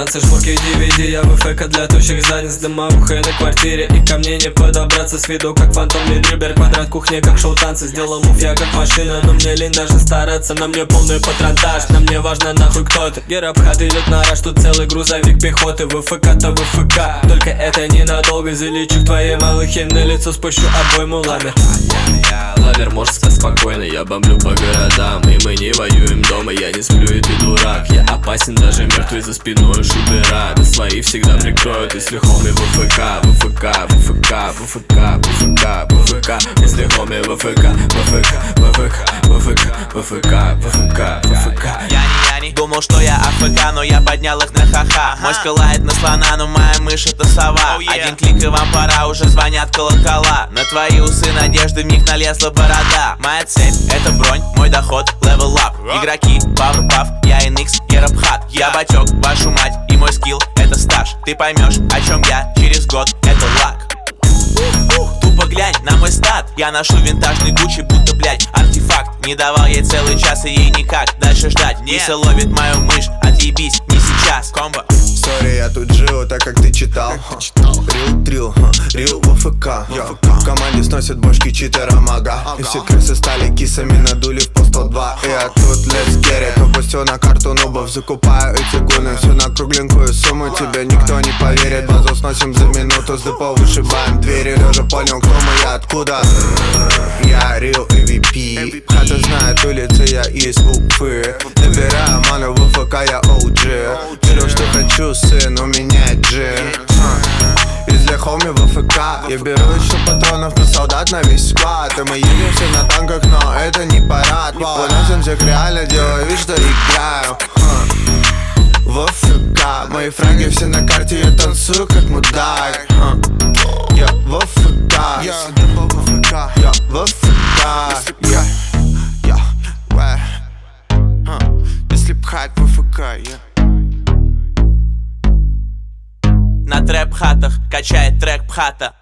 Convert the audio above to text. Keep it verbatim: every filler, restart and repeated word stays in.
Ранцы, шмурки, ди ви ди, я ВФК для тощих задниц. Дымовуха на квартире, и ко мне не подобраться. С виду как фантомный дрибер, квадрат кухни как шоу-танцы. Сделал мув я как машина, но мне лень даже стараться. На мне полный патронтаж, на мне важно нахуй кто ты. Герабхат идет на раш, тут целый грузовик пехоты. ВФК-то ВФК, только это ненадолго. Залечу к твоей малыхе, на лицо спущу обойму ламер. Лавер, может стать спокойно, я бомблю по городам. И мы не воюем дома, я не сплю и ты дурак. Я опасен, даже мертвый за спиной шутера. Да свои всегда прикроют, если хоми ВФК. ВФК, ВФК, ВФК, ВФК, ВФК. Если хоми ВФК, ВФК, ВФК, ВФК, ВФК, ВФК, ВФК. Думал, что я АФК, но я поднял их на ха-ха. Моська лает на слона, но моя мышь это сова. oh, yeah. Один клик и вам пора, уже звонят колокола. На твои усы надежды вмиг налезла борода. Моя цель это бронь, мой доход level up. Игроки, Powerpuff, я эн икс, Герабхат. Я батек, вашу мать, и мой скилл это стаж. Ты поймешь, о чем я через год, это лак. Тупо глянь на мой стат. Я ношу винтажный Гуччи, будто, блядь, артефакт. Не давал ей целый час, и ей никак дальше ждать. Виса ловит мою мышь, отъебись, не сейчас. Комбо. Сори, я тут жил, так как ты читал. Рил трил, рил ВФК. В команде сносят башки читера мага. И все крысы стали кисами, надули в по сто два. И я тут let's get it. Упустил на карту нубов, закупаю эти гуны. Всю на кругленькую сумму, тебе никто не поверит. Базу сносим за минуту, с депо вышибаем двери. Лежа понял, кто мы, я откуда. Я рил эм ви пи. Хата знает улицы, я из Уфы. Набираю ману ВФК, я о джи. Беру, что хочу, сын, у меня джин. Из для хоми ВФК. Я беру еще патронов на солдат, на весь склад. И мы едем все на танках, но это не парад. Выносим всех реально, делаю вид, что играю. ВФК, мои фраги все на карте, я танцую как мудак. Я ВФК, я ВФК, я ВФК, я, я, если пхать ВФК, я. На трэп-хатах качает трек Пхата.